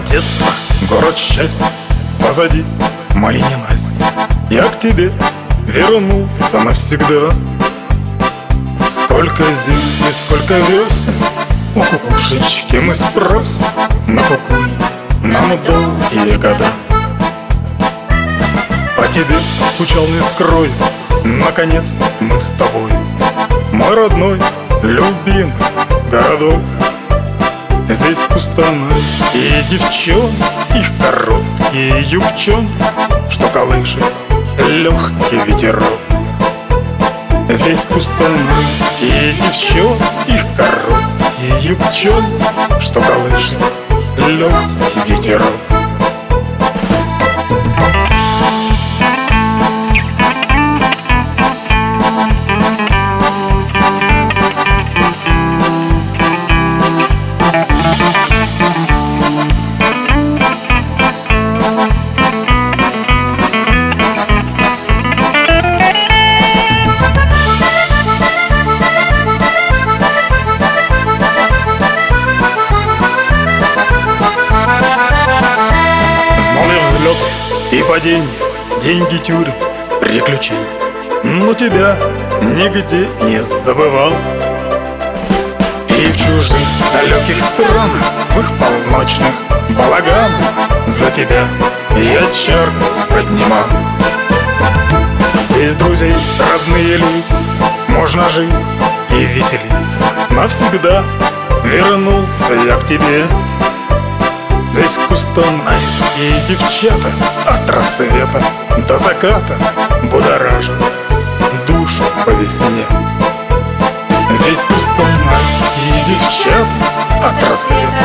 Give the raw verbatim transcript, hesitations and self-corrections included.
детство, город счастья, позади мои ненасти. Я к тебе вернулся навсегда. Сколько зим и сколько весен у кукушечки мы спросим, на какой нам долгие года. По тебе скучал не скрою, наконец-то мы с тобой, мой родной, любимый городок. Здесь кустанайские девчонки, их короткие юбчонки, что колышет легкий ветерок. Здесь кустанайские девчонки, их короткие юбчонки, что колышет легкий ветерок. И паденье, деньги, тюрьмы, приключения, но тебя нигде не забывал. И в чужих далеких странах, в их полночных балаганах, за тебя я чарку поднимал. Здесь друзей, родные лица, можно жить и веселиться. Навсегда вернулся я к тебе. Здесь кустанайские девчата от рассвета до заката будоражат душу по весне. Здесь кустанайские девчата от рассвета